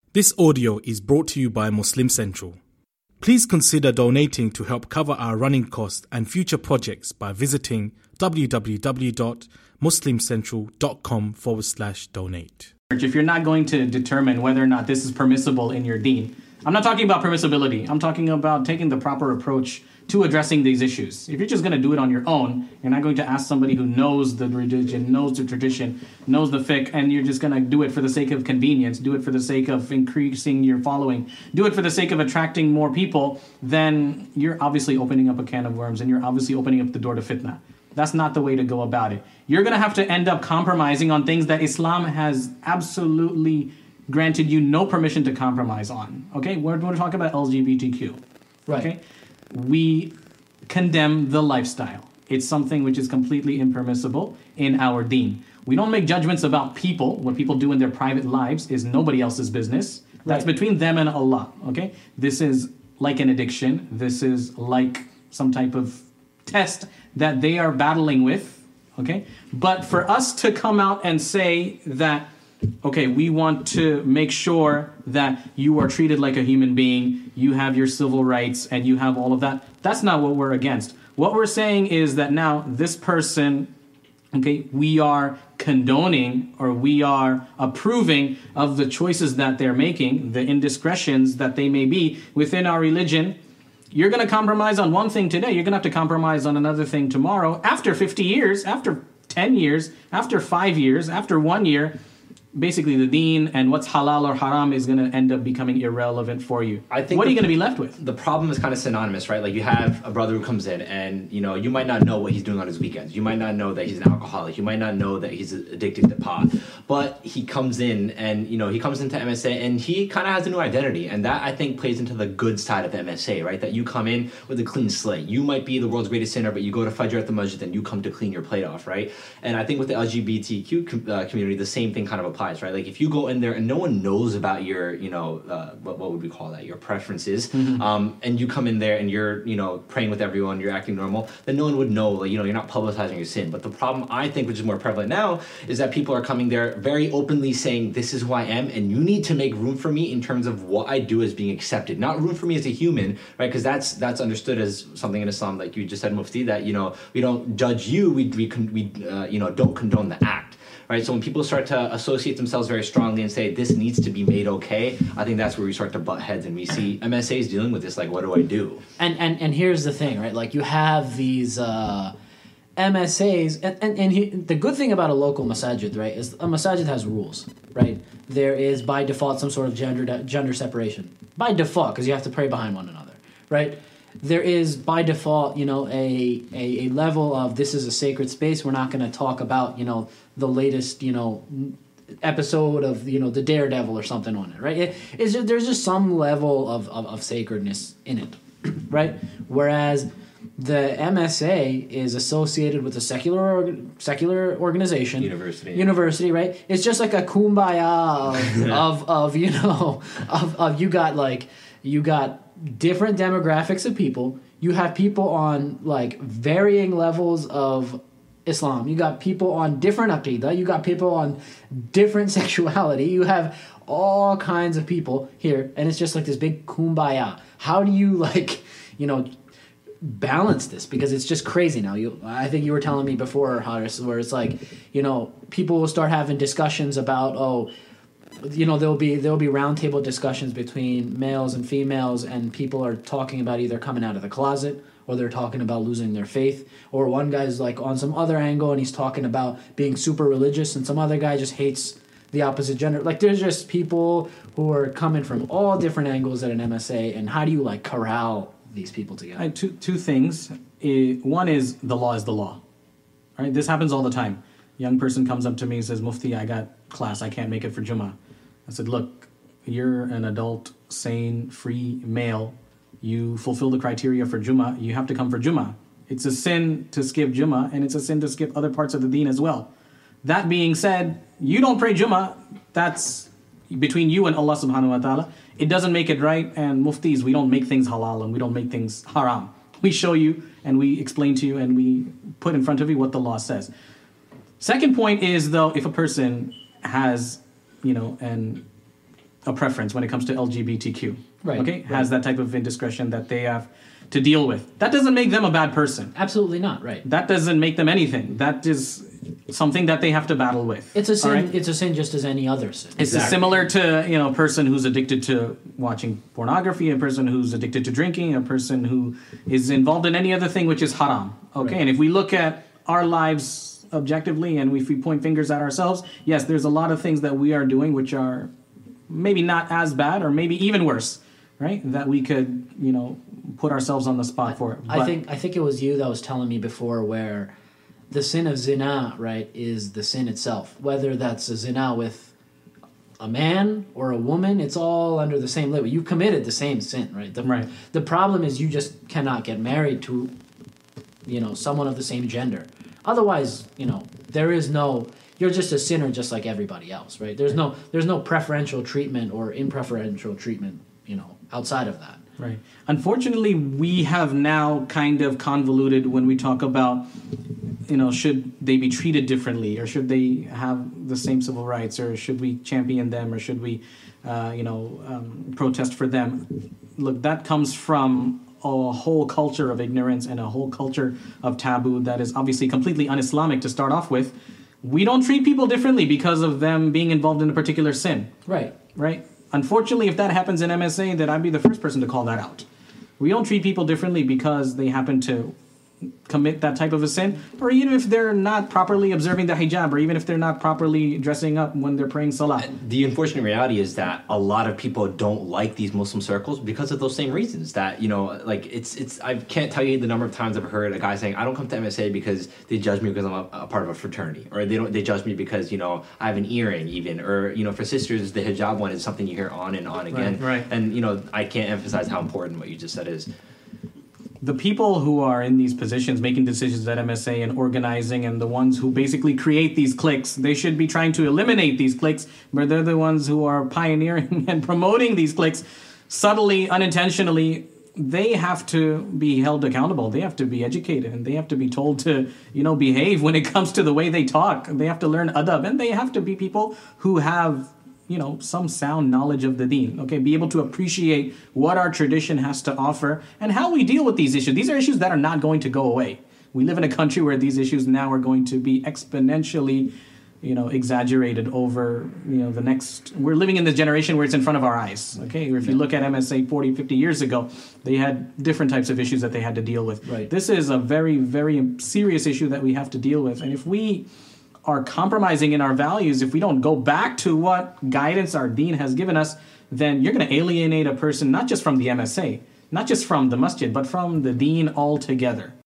This audio is brought to you by Muslim Central. Please consider donating to help cover our running costs and future projects by visiting www.muslimcentral.com/donate. If you're not going to determine whether or not this is permissible in your deen, I'm not talking about permissibility. I'm talking about taking the proper approach to addressing these issues. If you're just going to do it on your own, you're not going to ask somebody who knows the religion, knows the tradition, knows the fiqh, and you're just going to do it for the sake of convenience, do it for the sake of increasing your following, do it for the sake of attracting more people, then you're obviously opening up a can of worms and you're obviously opening up the door to fitna. That's not the way to go about it. You're going to have to end up compromising on things that Islam has absolutely granted you no permission to compromise on. Okay, we're going to talk about LGBTQ. Right. Okay, we condemn the lifestyle. It's something which is completely impermissible in our deen. We don't make judgments about people. What people do in their private lives is nobody else's business. That's between them and Allah. Okay, this is like an addiction. This is like some type of test that they are battling with. Okay, but for us to come out and say that, okay, we want to make sure that you are treated like a human being, you have your civil rights, and you have all of that. That's not what we're against. What we're saying is that now this person, okay, we are condoning or we are approving of the choices that they're making, the indiscretions that they may be within our religion. You're going to compromise on one thing today, you're going to have to compromise on another thing tomorrow. After 50 years, after 10 years, after 5 years, after 1 year, basically the deen and what's halal or haram is going to end up becoming irrelevant for you. I think what are you going to be left with? The problem is kind of synonymous, right? Like you have a brother who comes in and, you know, you might not know what he's doing on his weekends. You might not know that he's an alcoholic. You might not know that he's addicted to pot. But he comes in and, you know, he comes into MSA and he kind of has a new identity. And that, I think, plays into the good side of MSA, right? That you come in with a clean slate. You might be the world's greatest sinner, but you go to Fajr at the masjid and you come to clean your plate off, right? And I think with the LGBTQ community, the same thing kind of applies, right? Like if you go in there and no one knows about your, you know, what would we call that? Your preferences. And you come in there and you're, you know, praying with everyone, you're acting normal, then no one would know, like, you know, you're not publicizing your sin. But the problem, I think, which is more prevalent now, is that people are coming there very openly saying, this is who I am, and you need to make room for me in terms of what I do as being accepted. Not room for me as a human, right? Because that's understood as something in Islam, like you just said, Mufti, that, you know, we don't judge you, we you know, don't condone the act. Right, so when people start to associate themselves very strongly and say this needs to be made okay, I think that's where we start to butt heads and we see MSAs dealing with this. Like, what do I do? And here's the thing, right? Like you have these MSAs, and the good thing about a local masajid, right, is a masajid has rules, right? There is by default some sort of gender separation by default because you have to pray behind one another, right? There is by default, you know, a level of this is a sacred space. We're not going to talk about, you know, the latest, you know, episode of, you know, the Daredevil or something on it, right? There's just some level of sacredness in it, right? Whereas the MSA is associated with a secular organization, university, right? It's just like a kumbaya of you know, of you got different demographics of people. You have people on like varying levels of Islam. You got people on different aqidah. You got people on different sexuality. You have all kinds of people here, and it's just like this big kumbaya. How do you, like, you know, balance this? Because it's just crazy now. I think you were telling me before, Haris, where it's like, you know, people will start having discussions about, oh, you know, there'll be roundtable discussions between males and females, and people are talking about either coming out of the closet or they're talking about losing their faith, or one guy's like on some other angle and he's talking about being super religious, and some other guy just hates the opposite gender. Like, there's just people who are coming from all different angles at an MSA, and how do you, like, corral these people together? Two things. One is the law is the law. All right, this happens all the time. Young person comes up to me and says, Mufti, I got class, I can't make it for Jummah. I said, look, you're an adult, sane, free male. You fulfill the criteria for Jummah. You have to come for Jummah. It's a sin to skip Jummah, and it's a sin to skip other parts of the deen as well. That being said, you don't pray Jummah. That's between you and Allah subhanahu wa ta'ala. It doesn't make it right, and muftis, we don't make things halal and we don't make things haram. We show you and we explain to you and we put in front of you what the law says. Second point is, though, if a person has, you know, a preference when it comes to LGBTQ. Right, Okay, right. has that type of indiscretion that they have to deal with. That doesn't make them a bad person. Absolutely not. Right. That doesn't make them anything. That is something that they have to battle with. It's a sin. All right? It's a sin just as any other sin. It's Exactly. similar to, you know, a person who's addicted to watching pornography, a person who's addicted to drinking, a person who is involved in any other thing which is haram. Okay, Right. and if we look at our lives objectively and if we point fingers at ourselves, yes, there's a lot of things that we are doing which are maybe not as bad or maybe even worse, right? That we could, you know, put ourselves on the spot for it. I think it was you that was telling me before where the sin of zina, right, is the sin itself. Whether that's a zina with a man or a woman, it's all under the same label. You committed the same sin, right? Right. The problem is you just cannot get married to, you know, someone of the same gender. Otherwise, you know, there is no. You're just a sinner, just like everybody else, right? There's no preferential treatment or impreferential treatment, you know, outside of that. Right. Unfortunately, we have now kind of convoluted when we talk about, you know, should they be treated differently or should they have the same civil rights or should we champion them or should we, protest for them? Look, that comes from a whole culture of ignorance and a whole culture of taboo that is obviously completely un-Islamic to start off with. We don't treat people differently because of them being involved in a particular sin. Right. Right? Unfortunately, if that happens in MSA, then I'd be the first person to call that out. We don't treat people differently because they happen to commit that type of a sin, or even if they're not properly observing the hijab, or even if they're not properly dressing up when they're praying salah. The unfortunate reality is that a lot of people don't like these Muslim circles because of those same reasons. That, you know, like it's I can't tell you the number of times I've heard a guy saying, I don't come to MSA because they judge me because I'm a part of a fraternity, or they judge me because, you know, I have an earring even, or, you know, for sisters the hijab one is something you hear on and on again. Right. And, you know, I can't emphasize how important what you just said is. The people who are in these positions making decisions at MSA and organizing and the ones who basically create these cliques, they should be trying to eliminate these cliques, but they're the ones who are pioneering and promoting these cliques subtly, unintentionally. They have to be held accountable. They have to be educated and they have to be told to, you know, behave when it comes to the way they talk. They have to learn adab and they have to be people who have, you know, some sound knowledge of the deen, okay? Be able to appreciate what our tradition has to offer and how we deal with these issues. These are issues that are not going to go away. We live in a country where these issues now are going to be exponentially, you know, exaggerated over, you know, the next... We're living in this generation where it's in front of our eyes, okay? If you look at MSA 40, 50 years ago, they had different types of issues that they had to deal with. Right. This is a very, very serious issue that we have to deal with. And if we are compromising in our values, if we don't go back to what guidance our deen has given us, then you're going to alienate a person not just from the MSA, not just from the masjid, but from the deen altogether.